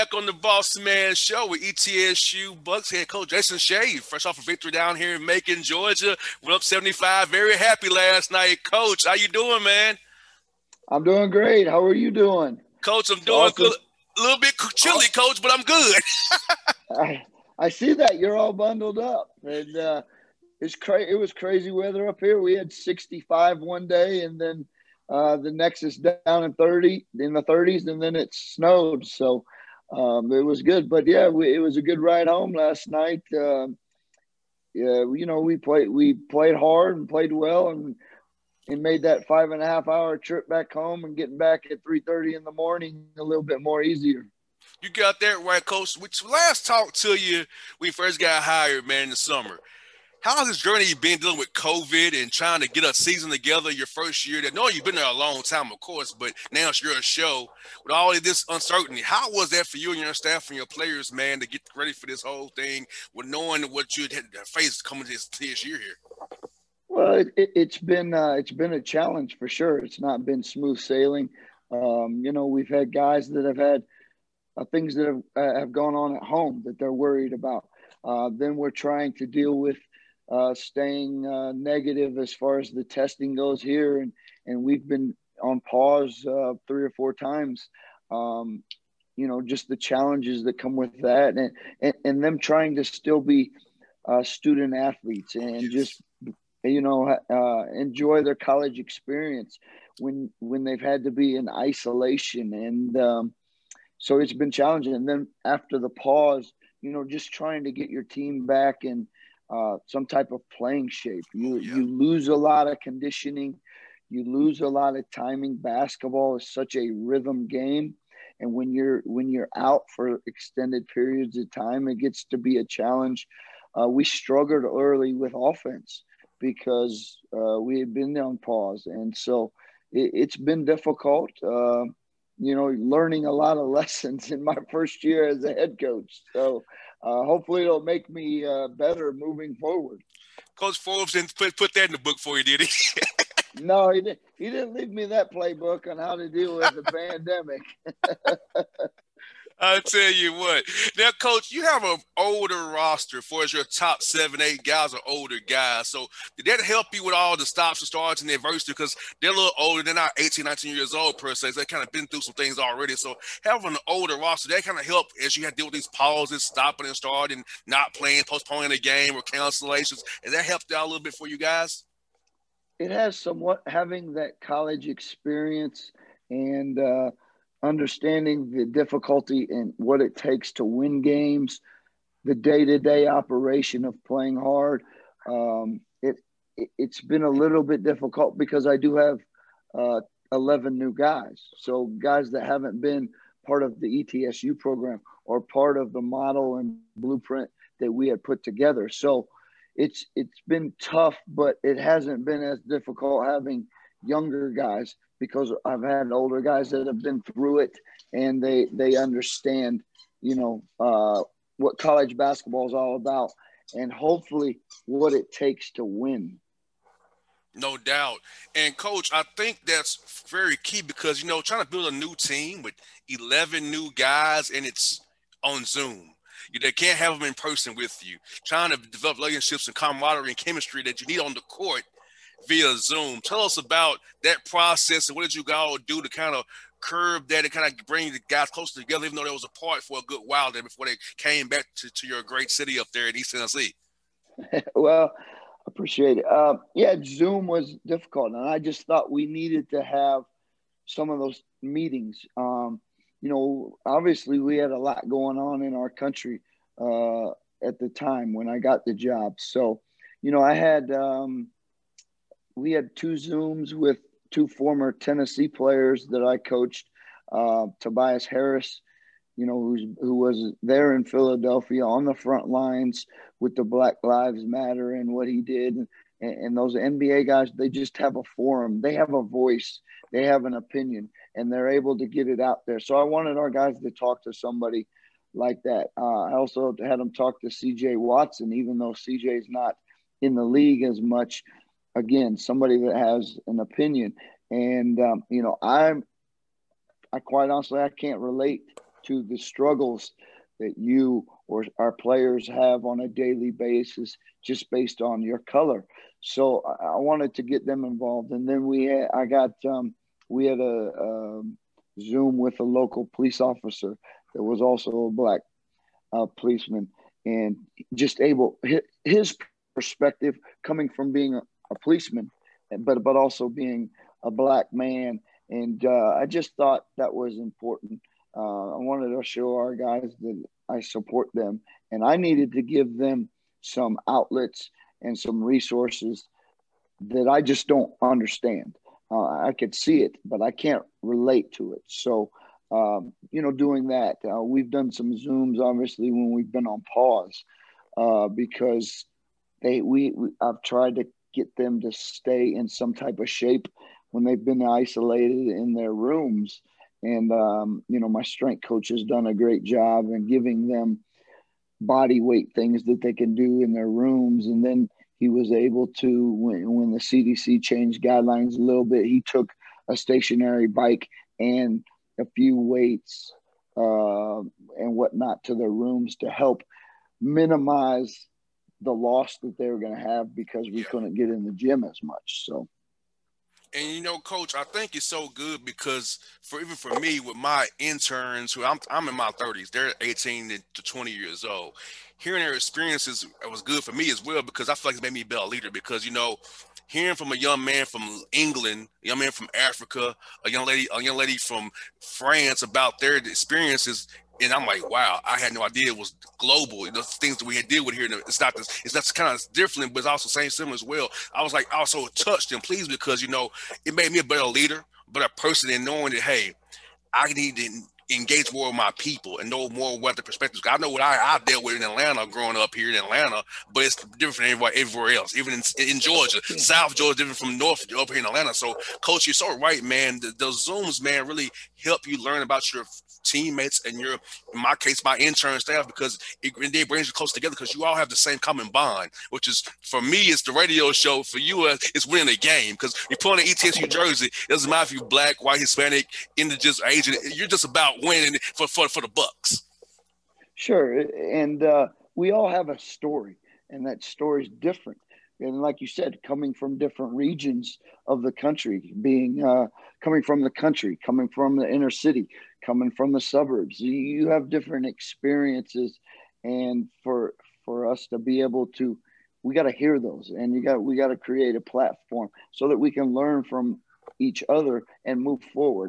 back on the Boss Man Show with ETSU Bucks head coach Jason Shea, fresh off a victory down here in Macon, Georgia. Went up 75. Very happy last night, Coach. How you doing, man? I'm doing great. How are you doing? Coach, I'm It's doing awesome. good. A little bit chilly, Coach, but I'm good. I see that you're all bundled up, and it was crazy weather up here. We had 65 one day, and then the next is down in the 30s, and then it snowed. So it was good, but yeah, it was a good ride home last night. Yeah, we played hard and played well, and made that 5.5 hour trip back home and getting back at 3:30 in the morning a little bit more easier. You got that right, Coach. Which last talked to you when you first got hired, man, in the summer. How has this journey been dealing with COVID and trying to get a season together your first year? That no, you've been there a long time, of course, but now it's your show with all of this uncertainty. How was that for you and your staff and your players, man, to get ready for this whole thing with knowing what you had faced coming to this year here? Well, it's been a challenge for sure. It's not been smooth sailing. We've had guys that have had things that have gone on at home that they're worried about. Then we're trying to deal with staying negative as far as the testing goes here, and we've been on pause 3 or 4 times. Um, just the challenges that come with that, and them trying to still be student athletes and just Yes. enjoy their college experience when they've had to be in isolation, and so it's been challenging. And then after the pause, just trying to get your team back in some type of playing shape. Oh, You yeah. lose a lot of conditioning, you lose a lot of timing. Basketball is such a rhythm game, and when you're out for extended periods of time, it gets to be a challenge. We struggled early with offense because we had been on pause, and so it's been difficult. Learning a lot of lessons in my first year as a head coach. So hopefully it'll make me better moving forward. Coach Forbes didn't put that in the book for you, did he? No, he didn't. He didn't leave me that playbook on how to deal with the pandemic. I'll tell you what. Now, Coach, you have an older roster for as your top 7, 8 guys are older guys. So did that help you with all the stops and starts and adversity? Because they're a little older. They're not 18, 19 years old per se. So they kind of been through some things already. So having an older roster, that kind of help as you had to deal with these pauses, stopping and starting, not playing, postponing a game or cancellations. Has that helped out a little bit for you guys? It has somewhat having that college experience and understanding the difficulty and what it takes to win games, the day-to-day operation of playing hard. It's been a little bit difficult because I do have 11 new guys, so guys that haven't been part of the ETSU program or part of the model and blueprint that we had put together. So it's been tough, but it hasn't been as difficult having younger guys because I've had older guys that have been through it, and they understand, what college basketball is all about, and hopefully what it takes to win. No doubt. And coach, I think that's very key because trying to build a new team with 11 new guys and it's on Zoom. They can't have them in person with you. Trying to develop relationships and camaraderie and chemistry that you need on the court via Zoom. Tell us about that process and what did you all do to kind of curb that and kind of bring the guys closer together, even though they was apart for a good while there before they came back to your great city up there in East Tennessee. Well, appreciate it. Yeah, Zoom was difficult, and I just thought we needed to have some of those meetings. Obviously we had a lot going on in our country at the time when I got the job. So, I had we had two Zooms with two former Tennessee players that I coached, Tobias Harris, who was there in Philadelphia on the front lines with the Black Lives Matter and what he did. And those NBA guys, they just have a forum. They have a voice. They have an opinion, and they're able to get it out there. So I wanted our guys to talk to somebody like that. I also had them talk to C.J. Watson, even though C.J.'s not in the league as much. Again, somebody that has an opinion. And, I quite honestly, I can't relate to the struggles that you or our players have on a daily basis just based on your color. So I wanted to get them involved. And then we had a Zoom with a local police officer that was also a black policeman, and just able his perspective coming from being a policeman, but also being a black man. And I just thought that was important. I wanted to show our guys that I support them, and I needed to give them some outlets and some resources that I just don't understand. I could see it, but I can't relate to it. So, doing that, we've done some Zooms, obviously, when we've been on pause, because I've tried to get them to stay in some type of shape when they've been isolated in their rooms. And, my strength coach has done a great job in giving them body weight things that they can do in their rooms. And then he was able to, when the CDC changed guidelines a little bit, he took a stationary bike and a few weights and whatnot to their rooms to help minimize the loss that they were going to have because we couldn't get in the gym as much. So. And Coach, I think it's so good because even for me with my interns, who I'm in my 30s, they're 18 to 20 years old. Hearing their experiences was good for me as well because I feel like it made me a better leader. Because hearing from a young man from England, a young man from Africa, a young lady from France about their experiences. And I'm like, wow, I had no idea it was global. The things that we had deal with here, it's not kind of different, but it's also similar as well. I was like, also touched and pleased because, it made me a better leader, better person in knowing that, hey, I need to engage more with my people and know more what the perspectives. I know what I dealt with in Atlanta, growing up here in Atlanta, but it's different from everywhere else. Even in Georgia, South Georgia, different from North up here in Atlanta. So, Coach, you're so right, man. Those Zooms, man, really help you learn about your teammates and in my case, my intern staff, because it brings you close together because you all have the same common bond, which is, for me, it's the radio show. For you, it's winning a game because you're pulling an ETSU jersey. It doesn't matter if you're black, white, Hispanic, indigenous, Asian. You're just about winning for the Bucks. Sure. And we all have a story, and that story is different. And like you said, coming from different regions of the country, coming from the country, coming from the inner city, coming from the suburbs, you have different experiences. And for us to be able to, we got to hear those, and we got to create a platform so that we can learn from each other and move forward.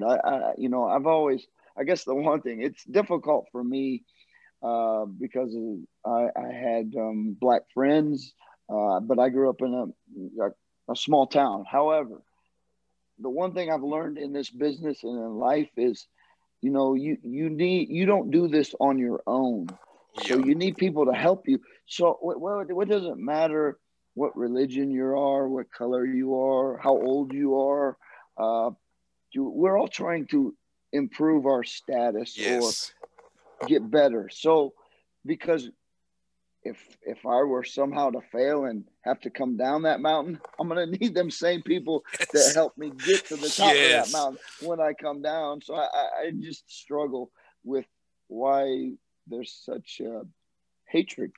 I guess the one thing, it's difficult for me because I had black friends, but I grew up in a small town. However, the one thing I've learned in this business and in life is, you don't do this on your own. So you need people to help you. So what does it matter what religion you are, what color you are, how old you are? We're all trying to improve our status or get better. So because if I were somehow to fail and have to come down that mountain, I'm going to need them same people that help me get to the top of that mountain when I come down. So I just struggle with why there's such hatred.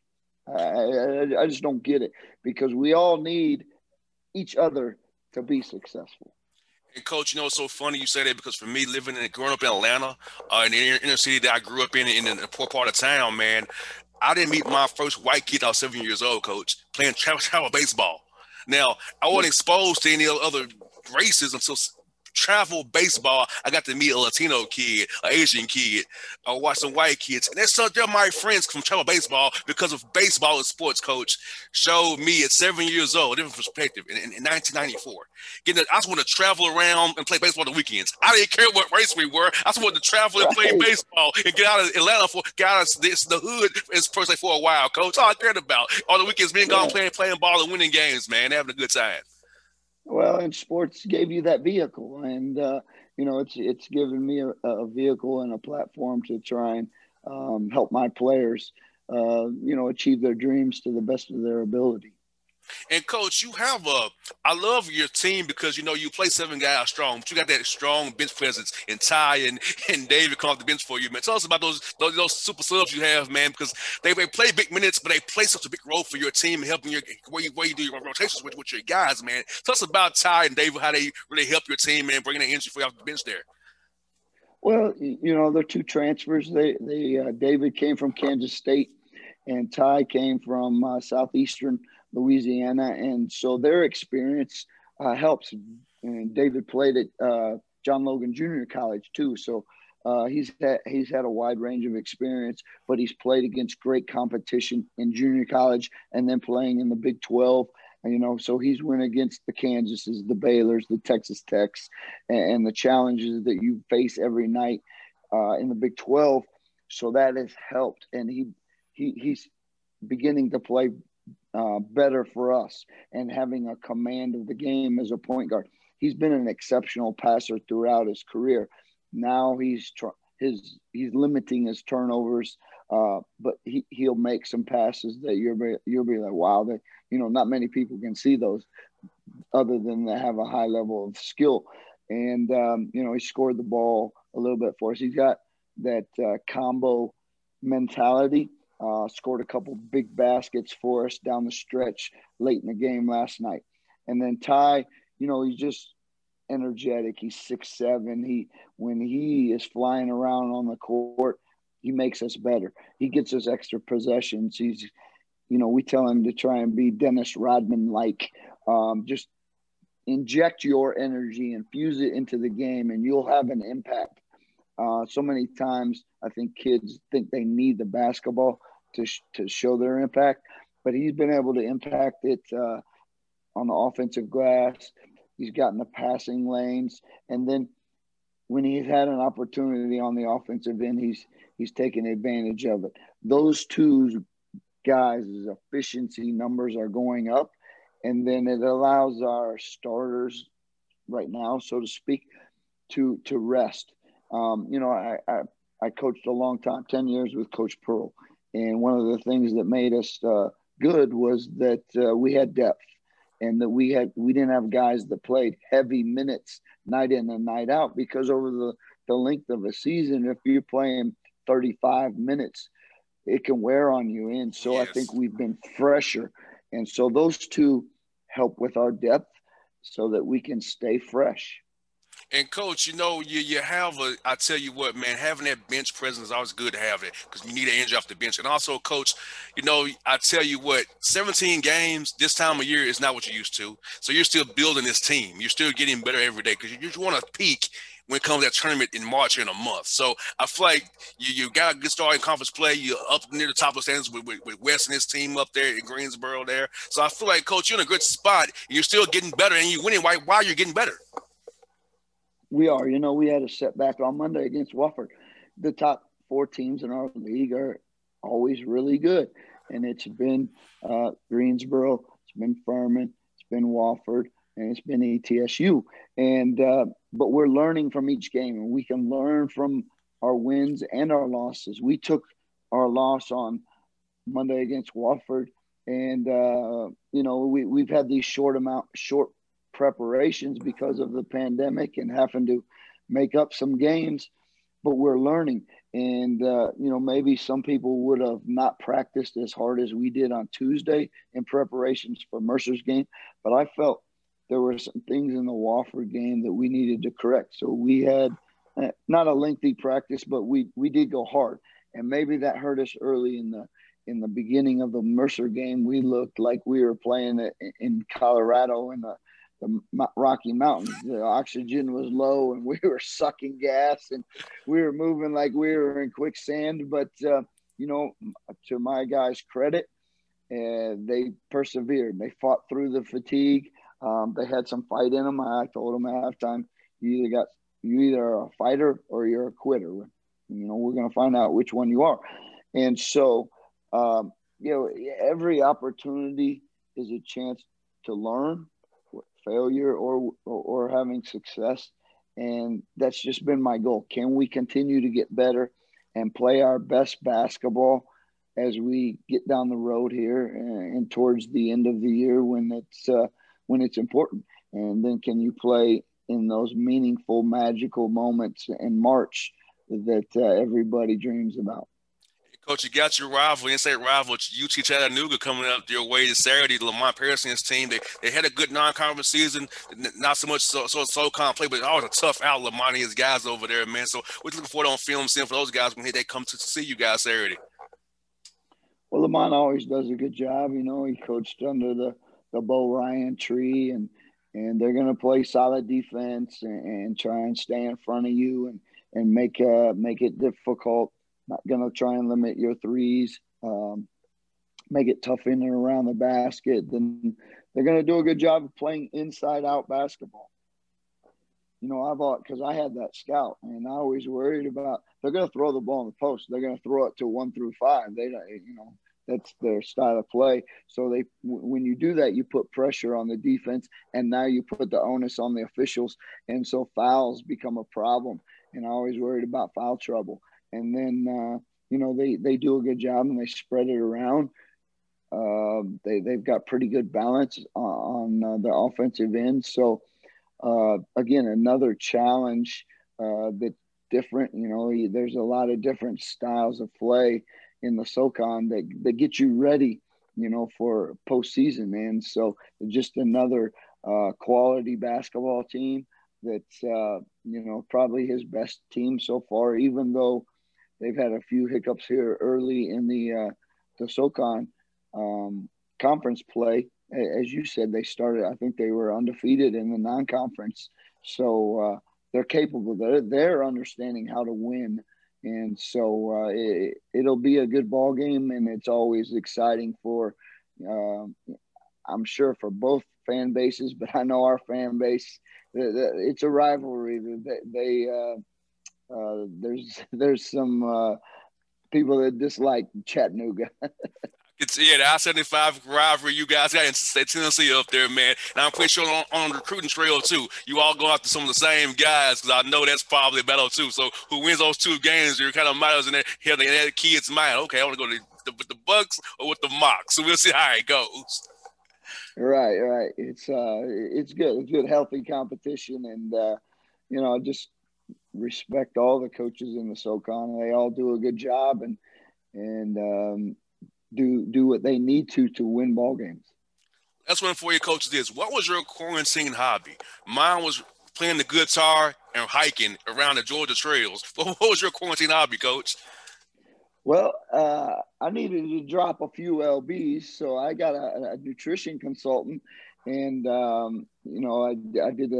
I just don't get it, because we all need each other to be successful. And Coach, it's so funny you say that, because for me, growing up in Atlanta, in the inner city that I grew up in the poor part of town, man, I didn't meet my first white kid. I was 7 years old, Coach, playing travel baseball. Now, I wasn't exposed to any other races until travel baseball. I got to meet a Latino kid, an Asian kid, I watched some white kids, and they're my friends from travel baseball because of baseball and sports. Coach showed me at 7 years old a different perspective in 1994. I just wanted to travel around and play baseball on the weekends. I didn't care what race we were. I just wanted to travel and play baseball and get out of Atlanta, get out of the hood per se for a while, Coach. All I cared about on the weekends, being gone playing ball and winning games, man, having a good time. Well, and sports gave you that vehicle, and it's given me a vehicle and a platform to try and help my players, achieve their dreams to the best of their ability. And coach, I love your team because you play seven guys strong, but you got that strong bench presence and Ty and David come off the bench for you, man. Tell us about those super subs you have, man, because they play big minutes, but they play such a big role for your team, helping your where you do your rotations with your guys, man. Tell us about Ty and David, how they really help your team, man, bringing the energy for you off the bench there. Well, they're two transfers. David came from Kansas State, and Ty came from southeastern Louisiana, and so their experience helps. And David played at John Logan Junior College too, so he's had a wide range of experience. But he's played against great competition in junior college, and then playing in the Big 12. So he's went against the Kansases, the Baylors, the Texas Techs, and the challenges that you face every night in the Big 12. So that has helped, and he's beginning to play better for us and having a command of the game as a point guard. He's been an exceptional passer throughout his career. Now he's limiting his turnovers, but he'll make some passes that you'll be like, wow, that not many people can see those other than they have a high level of skill. And he scored the ball a little bit for us. He's got that combo mentality. Scored a couple big baskets for us down the stretch late in the game last night. And then Ty, he's just energetic. He's 6'7". When he is flying around on the court, he makes us better. He gets us extra possessions. We tell him to try and be Dennis Rodman like. Just inject your energy, infuse it into the game, and you'll have an impact. So many times I think kids think they need the basketball to show their impact, but he's been able to impact it on the offensive glass. He's gotten the passing lanes, and then when he's had an opportunity on the offensive end, he's taken advantage of it. Those two guys' efficiency numbers are going up, and then it allows our starters right now, so to speak, to rest. I coached a long time, 10 years with Coach Pearl. And one of the things that made us good was that we had depth, and that we didn't have guys that played heavy minutes night in and night out, because over the length of a season, if you're playing 35 minutes, it can wear on you. And so yes. I think we've been fresher. And so those two help with our depth so that we can stay fresh. And coach, you have I tell you what, man, having that bench presence is always good to have it, because you need an energy off the bench. And also, coach, I tell you what, 17 games this time of year is not what you're used to. So you're still building this team. You're still getting better every day, because you just want to peak when it comes to that tournament in March in a month. So I feel like you got a good start in conference play. You're up near the top of the standings with Wes and his team up there in Greensboro there. So I feel like, coach, you're in a good spot. And you're still getting better, and you're winning while you're getting better. We are. We had a setback on Monday against Wofford. The top four teams in our league are always really good. And it's been Greensboro, it's been Furman, it's been Wofford, and it's been ETSU. And but we're learning from each game, and we can learn from our wins and our losses. We took our loss on Monday against Wofford, and we've had these short preparations because of the pandemic and having to make up some games, but we're learning. And, maybe some people would have not practiced as hard as we did on Tuesday in preparations for Mercer's game, but I felt there were some things in the Wofford game that we needed to correct. So we had not a lengthy practice, but we did go hard, and maybe that hurt us early in the beginning of the Mercer game. We looked like we were playing in Colorado in the Rocky Mountains. The oxygen was low, and we were sucking gas, and we were moving like we were in quicksand. But to my guys' credit, they persevered. They fought through the fatigue. They had some fight in them. I told them at halftime, you either are a fighter or you're a quitter. We're going to find out which one you are. And so, every opportunity is a chance to learn, failure or having success. And that's just been my goal. Can we continue to get better and play our best basketball as we get down the road here and towards the end of the year when it's important. And then can you play in those meaningful, magical moments in March that everybody dreams about? Coach, you got your rival, in-state rival, UT Chattanooga, coming up your way this Saturday. Lamont Pearson's team, they had a good non-conference season, not so much SoCon play, but always a tough out. Lamont and his guys over there, man. So we're looking forward on film, seeing for those guys when they come to see you guys Saturday. Well, Lamont always does a good job. You know, he coached under the Bo Ryan tree, and they're going to play solid defense and try and stay in front of you and make it difficult. Not going to try and limit your threes, make it tough in and around the basket. Then they're going to do a good job of playing inside-out basketball. You know, because I had that scout, and I always worried about they're going to throw the ball in the post. They're going to throw it to 1 through 5. They don't, you know, that's their style of play. So when you do that, you put pressure on the defense, and now you put the onus on the officials, and so fouls become a problem. And I always worried about foul trouble. And then, you know, they do a good job and they spread it around. They've got pretty good balance on the offensive end. So, again, another challenge that's different. You know, there's a lot of different styles of play in the SoCon that get you ready, you know, for postseason. And so just another quality basketball team that's, you know, probably his best team so far, even though they've had a few hiccups here early in the SoCon conference play. As you said, they started, I think they were undefeated in the non-conference. So they're capable. They're understanding how to win. And so it'll be a good ball game, and it's always exciting for, I'm sure, for both fan bases, but I know our fan base, it's a rivalry. There's some people that dislike Chattanooga. It's the I-75 rivalry you guys got in Tennessee up there, man. And I'm pretty sure on the recruiting trail, too, you all go after some of the same guys, because I know that's probably a battle, too. So who wins those 2 games, you're kind of matters in that kid's mind. Okay, I want to go with the Bucks or with the Mocs. So we'll see how it goes. Right. It's good. It's good, healthy competition. And, you know, just respect all the coaches in the SoCon. They all do a good job and do what they need to win ball games. That's one for your coaches is, what was your quarantine hobby? Mine was playing the guitar and hiking around the Georgia trails. What was your quarantine hobby, Coach? Well, I needed to drop a few lbs, so I got a nutrition consultant, and you know, I did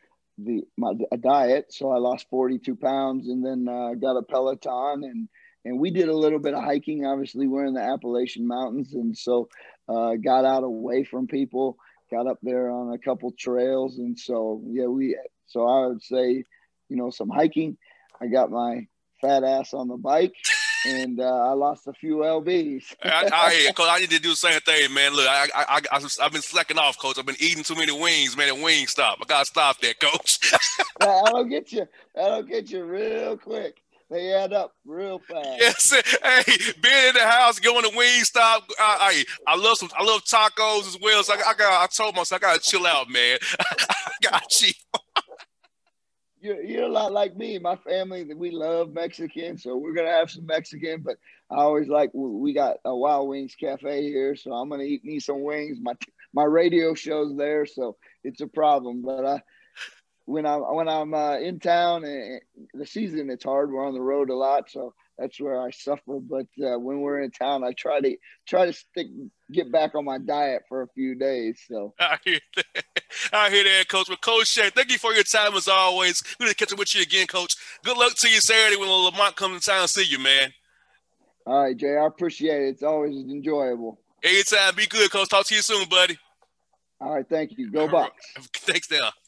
a diet, so I lost 42 pounds, and then got a Peloton, and we did a little bit of hiking. Obviously, we're in the Appalachian Mountains, and so got out away from people, got up there on a couple trails, and so yeah, so I would say, you know, some hiking. I got my fat ass on the bike. And I lost a few lbs. Coach, I need to do the same thing, man. Look, I've been slacking off, Coach. I've been eating too many wings, man. And Wingstop. I gotta stop that, Coach. That'll get you real quick. They add up real fast. Yes, hey, being in the house, going to Wingstop. I love tacos as well. So I told myself I gotta chill out, man. I got chill. You're a lot like me. My family, we love Mexican, so we're going to have some Mexican. But I always we got a Wild Wings Cafe here, so I'm going to eat me some wings. My radio show's there, so it's a problem. But when I'm in town, the season, it's hard. We're on the road a lot, so that's where I suffer. But when we're in town, I try to get back on my diet for a few days. So I hear that, Coach. But Coach Shea, thank you for your time as always. Good to catch up with you again, Coach. Good luck to you Saturday when Lamont comes in town to see you, man. All right, Jay. I appreciate it. It's always enjoyable. Anytime. Be good, Coach. Talk to you soon, buddy. All right. Thank you. Go Bucks. Thanks now.